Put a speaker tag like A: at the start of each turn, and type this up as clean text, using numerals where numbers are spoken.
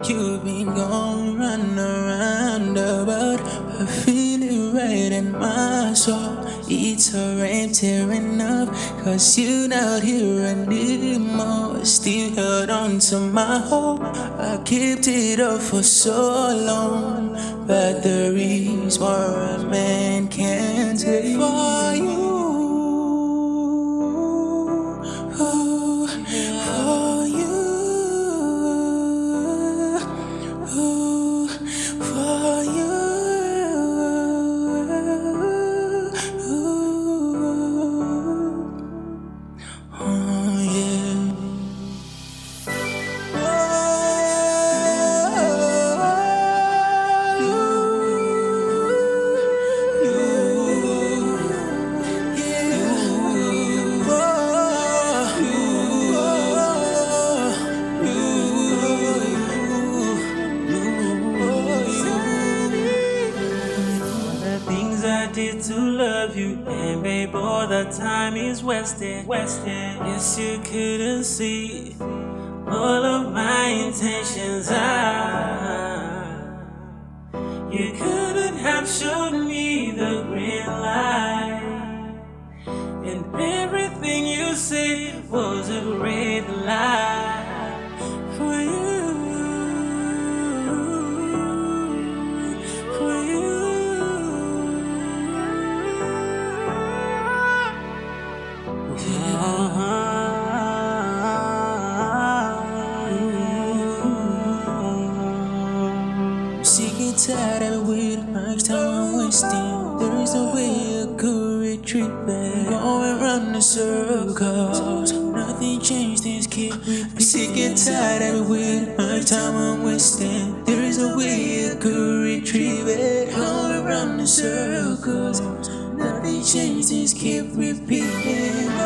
A: You've been going round around about, I feel it right in my soul. It's alright tearing up, cause you're not here anymore. Still held on to my hope, I kept it up for so long. But there is more a man can take for you. Oh, for you. Oh, for you. Oh, yeah.
B: I did to love you, and babe, all the time is wasted. Yes, you couldn't see all of my intentions. You couldn't have shown me the green light, and everything you said was a red light for you.
A: Sick and tired of it, much time I'm wasting. There is no way I could retreat back. Going round in circles, nothing changed, things keep repeating. Sick and tired of it, much time I'm wasting. There is no way I could retreat back. Going round in circles, nothing changed, things keep repeating.